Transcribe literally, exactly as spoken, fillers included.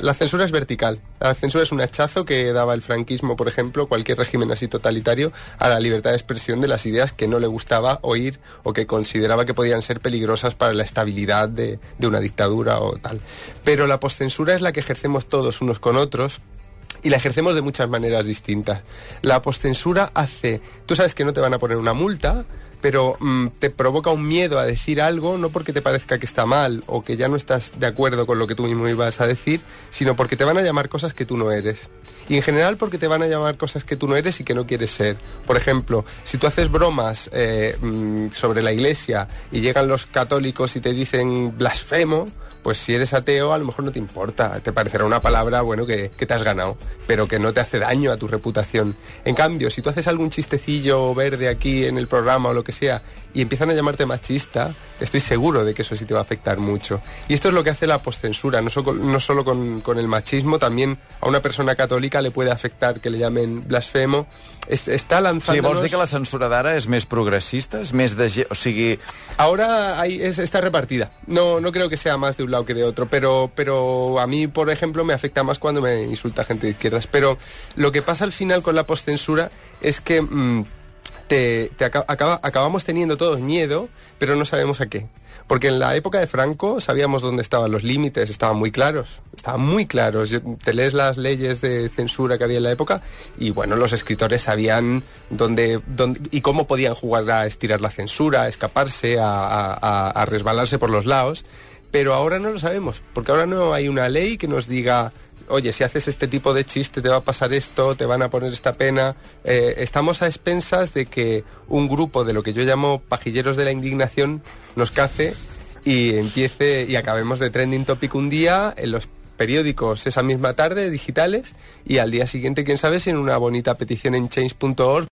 la censura es vertical. La censura es un hachazo que daba el franquismo, por ejemplo, cualquier régimen así totalitario, a la libertad de expresión de las ideas que no le gustaba oír o que consideraba que podían ser peligrosas para la estabilidad de, de una dictadura o tal. Pero la postcensura es la que ejercemos todos unos con otros, y la ejercemos de muchas maneras distintas. La postcensura hace... Tú sabes que no te van a poner una multa, pero mmm, te provoca un miedo a decir algo, no porque te parezca que está mal o que ya no estás de acuerdo con lo que tú mismo ibas a decir, sino porque te van a llamar cosas que tú no eres. Y en general porque te van a llamar cosas que tú no eres y que no quieres ser. Por ejemplo, si tú haces bromas eh, mmm, sobre la iglesia y llegan los católicos y te dicen blasfemo, pues si eres ateo a lo mejor no te importa, te parecerá una palabra, bueno, que, que te has ganado, pero que no te hace daño a tu reputación. En cambio, si tú haces algún chistecillo verde aquí en el programa o lo que sea, y empiezan a llamarte machista, estoy seguro de que eso sí te va a afectar mucho. Y esto es lo que hace la postcensura, no solo, no solo con, con el machismo, también a una persona católica le puede afectar que le llamen blasfemo. Es, está lanzándonos... Sí, vols dir que la censura d'ara és més progressista? És més de... O sigui... Ahora hay, es, está repartida. No, no creo que sea más de un lado que de otro, pero, pero a mí, por ejemplo, me afecta más cuando me insulta gente de izquierdas. Pero lo que pasa al final con la postcensura es que mmm, te, te acaba, acabamos teniendo todos miedo, pero no sabemos a qué. Porque en la época de Franco sabíamos dónde estaban los límites, estaban muy claros, estaban muy claros. Te lees las leyes de censura que había en la época y, bueno, los escritores sabían dónde, dónde y cómo podían jugar a estirar la censura, a escaparse, a, a, a resbalarse por los lados. Pero ahora no lo sabemos, porque ahora no hay una ley que nos diga... Oye, si haces este tipo de chiste te va a pasar esto, te van a poner esta pena. Eh, estamos a expensas de que un grupo de lo que yo llamo pajilleros de la indignación nos cace y empiece y acabemos de trending topic un día en los periódicos esa misma tarde, digitales, y al día siguiente, quién sabe, si en una bonita petición en change punto org